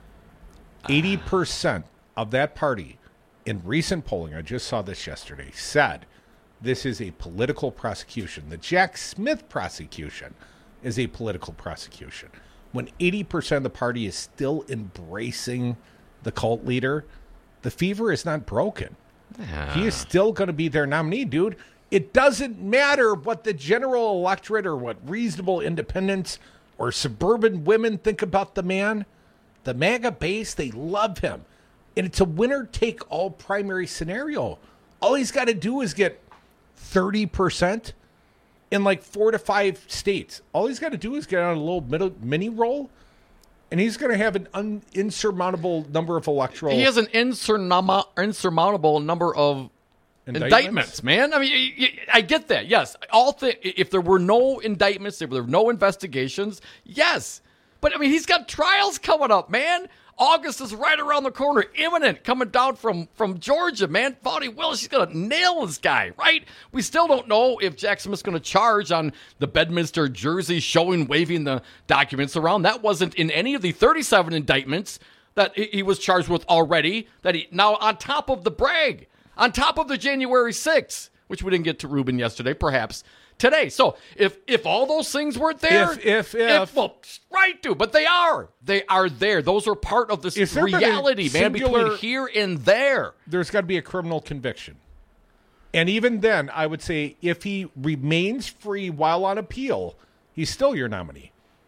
80% of that party, in recent polling, I just saw this yesterday, said this is a political prosecution. The Jack Smith prosecution is a political prosecution. When 80% of the party is still embracing the cult leader, the fever is not broken. Yeah. He is still going to be their nominee, dude. It doesn't matter what the general electorate or what reasonable independents or suburban women think about the man. The MAGA base, they love him. And it's a winner-take-all primary scenario. All he's got to do is get 30% in 4 to 5 states. All he's got to do is get on a little mini roll, and he's going to have an insurmountable number of electoral... He has an insurmountable number of indictments, man. I mean, I get that, yes. If there were no indictments, if there were no investigations, yes. But, I mean, he's got trials coming up, man. August is right around the corner, imminent, coming down from Georgia, man. Fauci Willis, she's going to nail this guy, right? We still don't know if Jack Smith's going to charge on the Bedminster jersey waving the documents around. That wasn't in any of the 37 indictments that he was charged with already, that he now on top of the brag, on top of the January 6th, which we didn't get to Ruben yesterday, perhaps today. So if all those things weren't there, well, right, dude, but they are there. Those are part of this reality, man, between here and there. There's got to be a criminal conviction. And even then, I would say if he remains free while on appeal, he's still your nominee.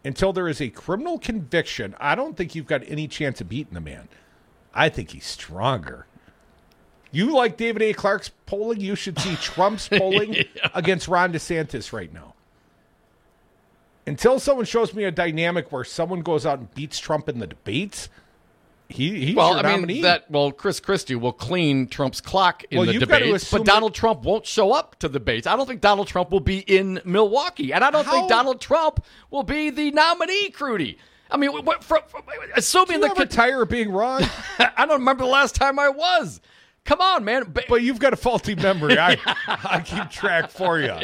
until there is a criminal conviction, I don't think you've got any chance of beating the man. I think he's stronger. You like David A. Clark's polling? You should see Trump's polling against Ron DeSantis right now. Until someone shows me a dynamic where someone goes out and beats Trump in the debates, he's your nominee. Chris Christie will clean Trump's clock in the you've got to debates, assume but Donald Trump won't show up to the debates. I don't think Donald Trump will be in Milwaukee, and I don't think Donald Trump will be the nominee, Crudy. I mean, assuming Do you ever tire of being wrong? I don't remember the last time I was. Come on, man. But you've got a faulty memory. I keep track for you.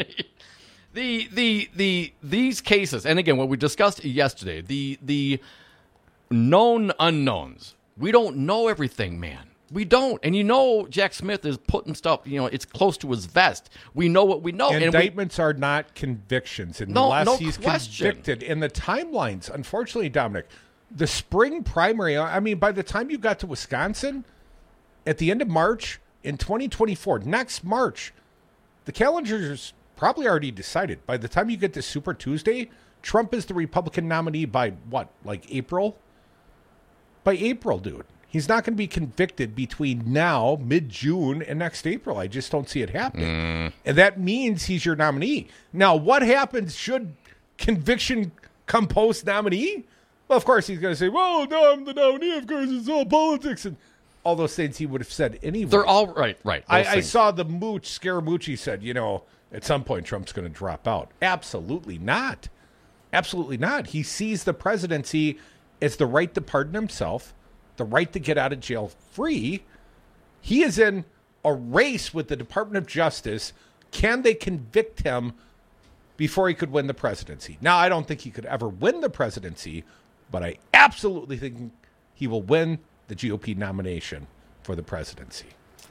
These cases, and again, what we discussed yesterday, the known unknowns. We don't know everything, man. We don't. And Jack Smith is putting stuff, it's close to his vest. We know what we know. Indictments are not convictions unless he's convicted. And the timelines, unfortunately, Dominic, the spring primary, by the time you got to Wisconsin, at the end of March in 2024, next March, the calendar's probably already decided. By the time you get to Super Tuesday, Trump is the Republican nominee by April? By April, dude. He's not going to be convicted between now, mid-June, and next April. I just don't see it happening. And that means he's your nominee. Now, what happens should conviction come post-nominee? Well, of course, he's going to say, well, no, I'm the nominee. Of course, it's all politics. And all those things he would have said anyway. They're all right. I saw the Scaramucci said, at some point Trump's going to drop out. Absolutely not. Absolutely not. He sees the presidency as the right to pardon himself, the right to get out of jail free. He is in a race with the Department of Justice. Can they convict him before he could win the presidency? Now, I don't think he could ever win the presidency, but I absolutely think he will win the GOP nomination for the presidency.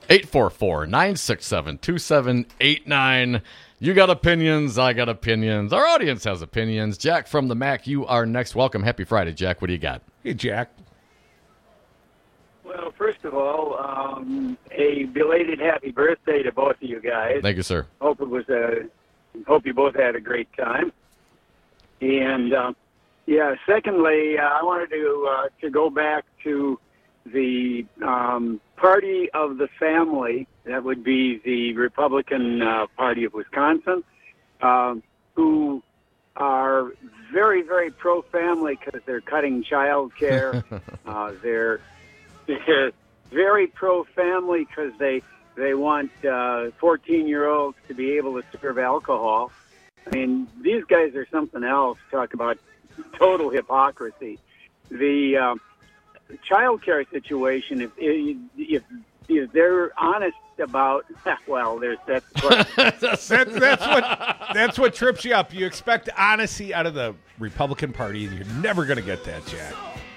844-967-2789. You got opinions. I got opinions. Our audience has opinions. Jack from the Mac, you are next. Welcome. Happy Friday, Jack. What do you got? Hey, Jack. Well, first of all, a belated happy birthday to both of you guys. Thank you, sir. Hope you both had a great time. And secondly, I wanted to go back to the party of the family. That would be the Republican Party of Wisconsin, who are very, very pro-family because they're cutting child care. They're very pro-family because they want 14-year-olds to be able to serve alcohol. I mean, these guys are something else. Talk about total hypocrisy. The child care situation, if they're honest about, that's what trips you up. You expect honesty out of the Republican Party, and you're never going to get that, Jack.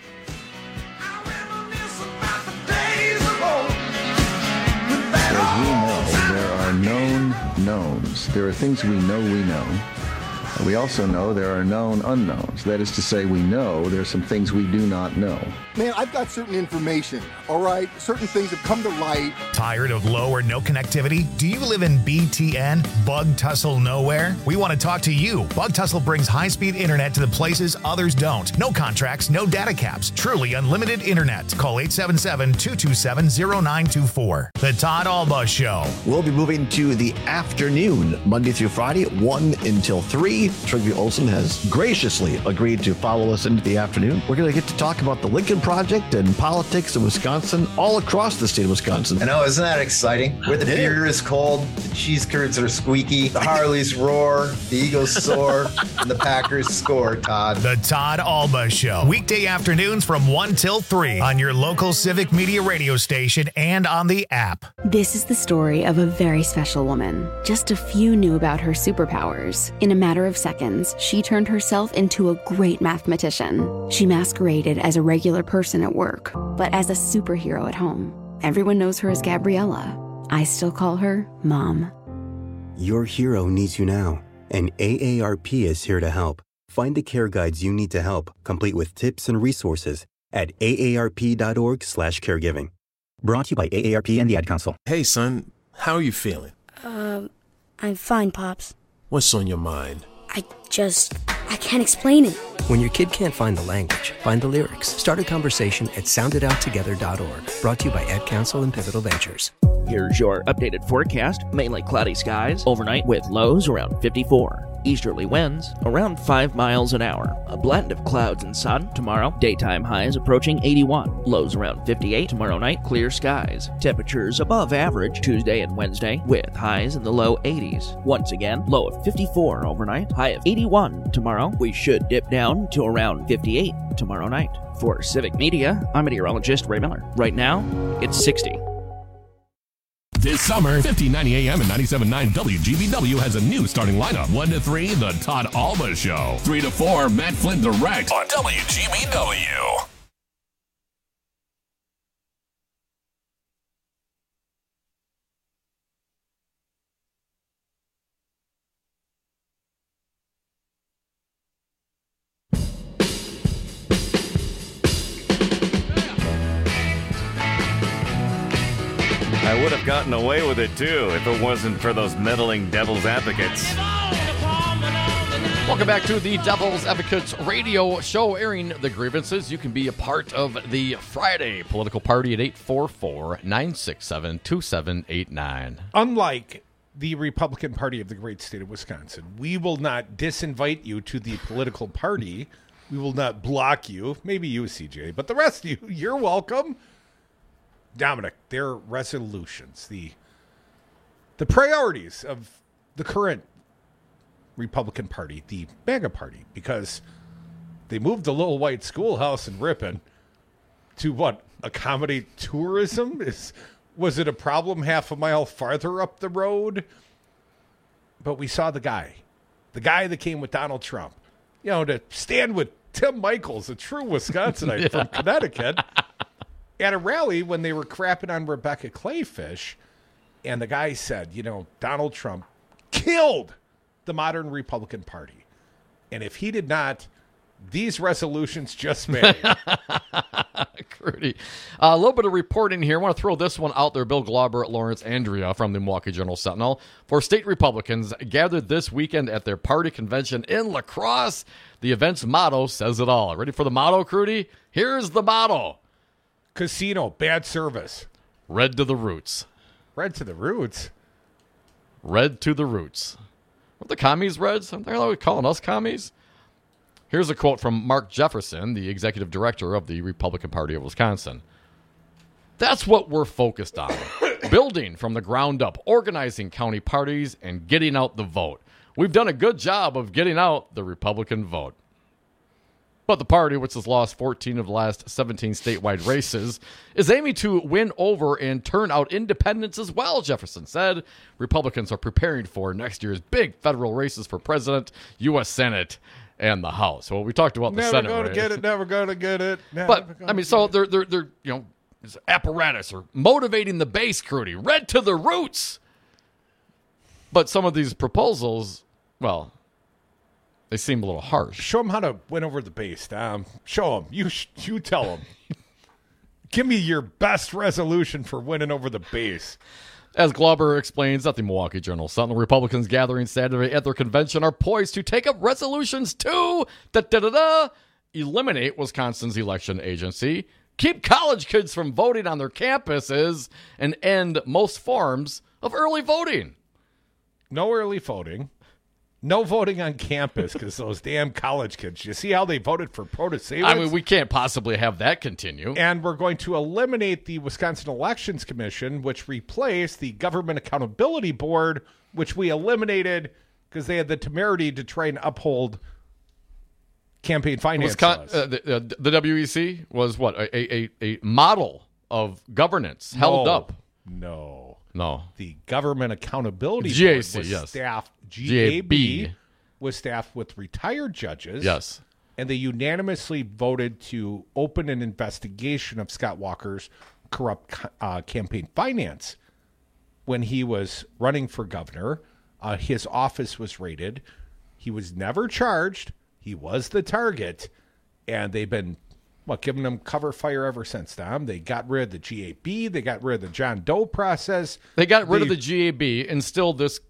As we know, there are known knowns. There are things we know. We also know there are known unknowns. That is to say, we know there's some things we do not know. Man, I've got certain information, all right? Certain things have come to light. Tired of low or no connectivity? Do you live in BTN, Bug Tussle Nowhere? We want to talk to you. Bug Tussle brings high-speed internet to the places others don't. No contracts, no data caps. Truly unlimited internet. Call 877-227-0924. The Todd Alba Show. We'll be moving to the afternoon, Monday through Friday, 1 until 3. Trygve Olsen has graciously agreed to follow us into the afternoon. We're going to get to talk about the Lincoln Project and politics in Wisconsin, all across the state of Wisconsin. I know, isn't that exciting? Where the beer is cold, the cheese curds are squeaky, the Harleys roar, the Eagles soar, and the Packers score, Todd. The Todd Alba Show. Weekday afternoons from 1 till 3 on your local Civic Media radio station and on the app. This is the story of a very special woman. Just a few knew about her superpowers. In a matter of seconds, she turned herself into a great mathematician. She masqueraded as a regular person at work, but as a superhero at home. Everyone knows her as Gabriella. I still call her Mom. Your hero needs you now, and AARP is here to help. Find the care guides you need to help, complete with tips and resources at aarp.org/caregiving. Brought to you by AARP and the Ad Council. Hey, son, how are you feeling? I'm fine, Pops. What's on your mind? I can't explain it. When your kid can't find the language, find the lyrics. Start a conversation at sounditouttogether.org. Brought to you by Ad Council and Pivotal Ventures. Here's your updated forecast. Mainly cloudy skies overnight with lows around 54. Easterly winds around 5 miles an hour. A blend of clouds and sun tomorrow. Daytime highs approaching 81. Lows around 58. Tomorrow night, clear skies. Temperatures above average Tuesday and Wednesday with highs in the low 80s. Once again, low of 54 overnight. High of 81 tomorrow. We should dip down to around 58 tomorrow night. For Civic Media, I'm meteorologist Ray Miller. Right now, it's 60. This summer, 1590 AM and 97.9 WGBW has a new starting lineup. 1 to 3, The Todd Alba Show. 3 to 4, Matt Flynn Direct on WGBW. I would have gotten away with it, too, if it wasn't for those meddling devil's advocates. Welcome back to the Devil's Advocates radio show, airing the grievances. You can be a part of the Friday political party at 844-967-2789. Unlike the Republican Party of the great state of Wisconsin, we will not disinvite you to the political party. We will not block you. Maybe you, CJ, but the rest of you, you're welcome. Dominic, their resolutions, the priorities of the current Republican Party, the MAGA Party, because they moved the little white schoolhouse in Ripon to what? Accommodate tourism? Was it a problem half a mile farther up the road? But we saw the guy that came with Donald Trump, to stand with Tim Michels, a true Wisconsinite from Connecticut, at a rally when they were crapping on Rebecca Clayfish, and the guy said, Donald Trump killed the modern Republican Party. And if he did not, these resolutions just made. Crudy. A little bit of reporting here. I want to throw this one out there. Bill Glauber, Lawrence Andrea from the Milwaukee Journal-Sentinel. For state Republicans gathered this weekend at their party convention in La Crosse. The event's motto says it all. Ready for the motto, Crudy? Here's the motto. Casino, bad service. Red to the roots. Red to the roots? Red to the roots. What the commies Reds? Aren't they calling us commies? Here's a quote from Mark Jefferson, the executive director of the Republican Party of Wisconsin. That's what we're focused on. Building from the ground up, organizing county parties, and getting out the vote. We've done a good job of getting out the Republican vote. But the party, which has lost 14 of the last 17 statewide races, is aiming to win over and turn out independents as well, Jefferson said. Republicans are preparing for next year's big federal races for president, U.S. Senate, and the House. So we talked about the Senate race. Never going to get it. So they're this apparatus or motivating the base, Crudy, red to the roots. But some of these proposals, well, they seem a little harsh. Show them how to win over the base, Dom. Show them. You tell them. Give me your best resolution for winning over the base. As Glauber explains at the Milwaukee Journal-Sentinel, Republicans gathering Saturday at their convention are poised to take up resolutions to eliminate Wisconsin's election agency, keep college kids from voting on their campuses, and end most forms of early voting. No early voting. No voting on campus because those damn college kids. You see how they voted for Protasevich? I mean, we can't possibly have that continue. And we're going to eliminate the Wisconsin Elections Commission, which replaced the Government Accountability Board, which we eliminated because they had the temerity to try and uphold campaign finance laws. The WEC was what? A model of governance held up. No. The Government Accountability Board was staffed. GAB was staffed with retired judges. Yes. And they unanimously voted to open an investigation of Scott Walker's corrupt campaign finance. When he was running for governor, his office was raided. He was never charged. He was the target. And they've been, giving him cover fire ever since, Tom. They got rid of the GAB. They got rid of the John Doe process. They got rid of the GAB, instilled this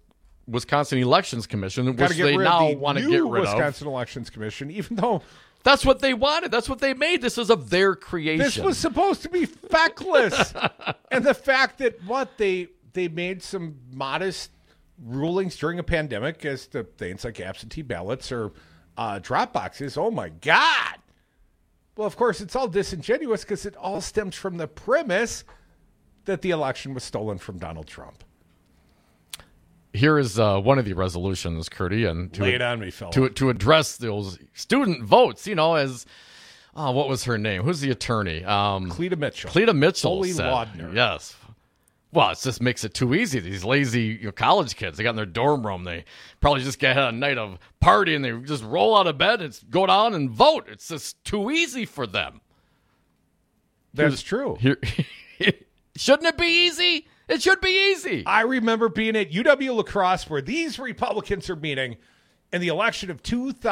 Wisconsin Elections Commission, Gotta which get they rid now of the want to new get rid of. Wisconsin Elections Commission, even though that's what they wanted. That's what they made. This is of their creation. this was supposed to be feckless. And the fact that they made some modest rulings during a pandemic as to things like absentee ballots or drop boxes. Oh my God. Well, of course, it's all disingenuous because it all stems from the premise that the election was stolen from Donald Trump. Here is one of the resolutions, Curdy, and Lay it on me, fella. to address those student votes. As what was her name? Who's the attorney? Cleta Mitchell. Cleta Mitchell Holy said, Laudner. yes. Well, it just makes it too easy. These lazy college kids, they got in their dorm room. They probably just get a night of party and they just roll out of bed and go down and vote. It's just too easy for them. That's true. Shouldn't it be easy? It should be easy. I remember being at UW La Crosse where these Republicans are meeting in the election of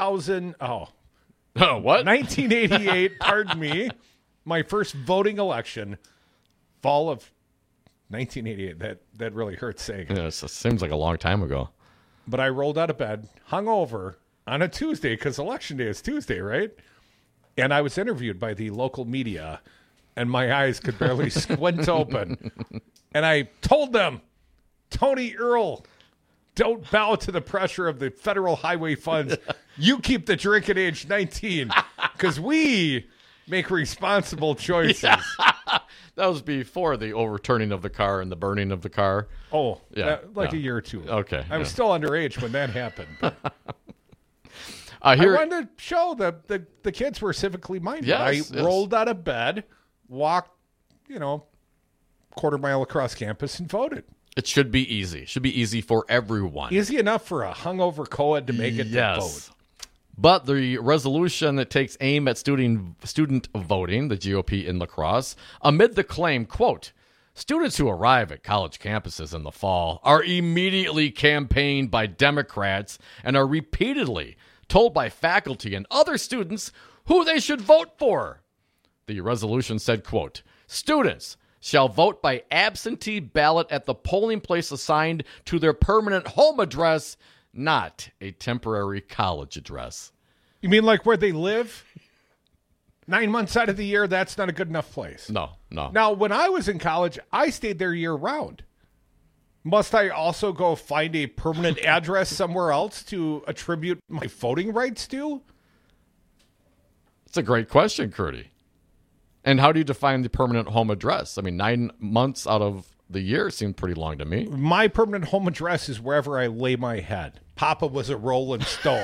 1988, pardon me, my first voting election, fall of 1988. That really hurts saying it. Yeah, it seems like a long time ago. But I rolled out of bed, hungover on a Tuesday, because Election Day is Tuesday, right? And I was interviewed by the local media, and my eyes could barely squint open. And I told them, Tony Earl, don't bow to the pressure of the federal highway funds. You keep the drink at age 19, because we make responsible choices. Yeah. That was before the overturning of the car and the burning of the car. Oh, yeah, a year or two. Okay. I was still underage when that happened. But I wanted to show the kids were civically minded. Yes, I rolled out of bed, walked, quarter mile across campus and voted. It should be easy. It should be easy for everyone. Easy enough for a hungover co-ed to make it to vote. But the resolution that takes aim at student voting, the GOP in La Crosse, amid the claim, quote, students who arrive at college campuses in the fall are immediately campaigned by Democrats and are repeatedly told by faculty and other students who they should vote for. The resolution said, quote, students shall vote by absentee ballot at the polling place assigned to their permanent home address, not a temporary college address. You mean like where they live? 9 months out of the year, that's not a good enough place. No. Now, when I was in college, I stayed there year round. Must I also go find a permanent address somewhere else to attribute my voting rights to? It's a great question, Curdy. And how do you define the permanent home address? I mean, 9 months out of the year seemed pretty long to me. My permanent home address is wherever I lay my head. Papa was a rolling stone.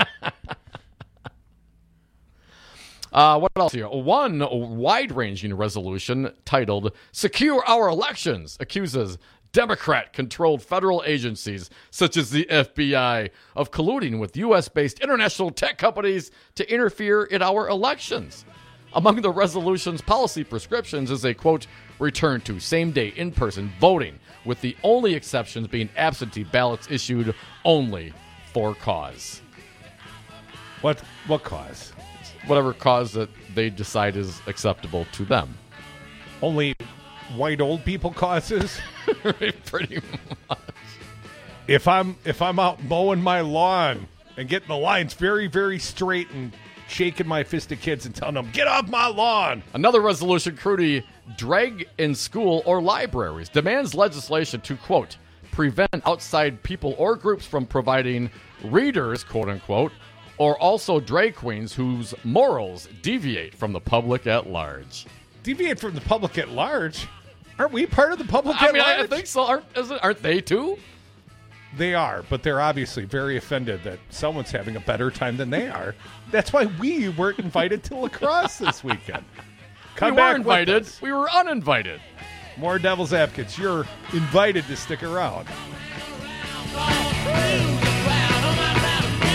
What else here? One wide-ranging resolution titled Secure Our Elections accuses Democrat-controlled federal agencies such as the FBI of colluding with U.S.-based international tech companies to interfere in our elections. Among the resolution's policy prescriptions is a, quote, return to same-day in-person voting, with the only exceptions being absentee ballots issued only for cause. What cause? Whatever cause that they decide is acceptable to them. Only white old people causes? Pretty much. If I'm out mowing my lawn and getting the lines very, very straight and shaking my fist at kids and telling them, get off my lawn. Another resolution, Crudy, drag in school or libraries, demands legislation to, quote, prevent outside people or groups from providing readers, quote unquote, or also drag queens whose morals deviate from the public at large. Deviate from the public at large? Aren't we part of the public at large? I think so. Aren't they too? They are, but they're obviously very offended that someone's having a better time than they are. That's why we weren't invited to La Crosse this weekend. We were invited. We were uninvited. More Devil's Advocates. You're invited to stick around.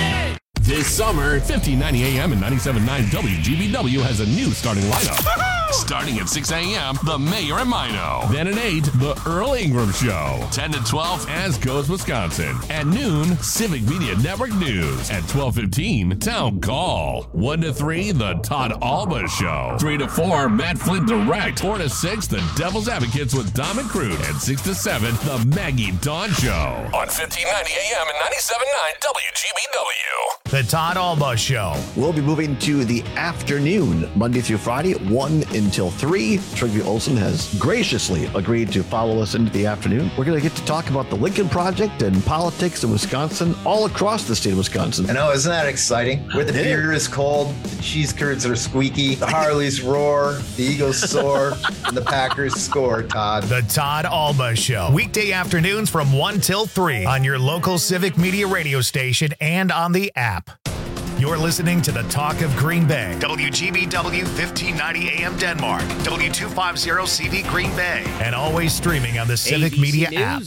This summer, 1590 AM and 97.9 WGBW has a new starting lineup. Starting at 6 a.m., The Mayor and Mino. Then at 8, The Earl Ingram Show. 10 to 12, As Goes Wisconsin. At noon, Civic Media Network News. At 12:15, Town Call. 1 to 3, The Todd Alba Show. 3 to 4, Matt Flint Direct. 4 to 6, The Devil's Advocates with Dom and Crude. And 6 to 7, The Maggie Dawn Show. On 1590 AM and 97.9 WGBW. The Todd Alba Show. We'll be moving to the afternoon, Monday through Friday, 1 until 3. Trygve Olsen has graciously agreed to follow us into the afternoon. We're going to get to talk about the Lincoln Project and politics in Wisconsin, all across the state of Wisconsin. I know, isn't that exciting? Where the beer is cold, the cheese curds are squeaky, the Harleys roar, the Eagles soar, and the Packers score, Todd. The Todd Alba Show. Weekday afternoons from 1 till 3 on your local Civic Media radio station and on the app. You're listening to the Talk of Green Bay. WGBW 1590 AM Denmark. W250 CV Green Bay. And always streaming on the Civic ABC Media News. app.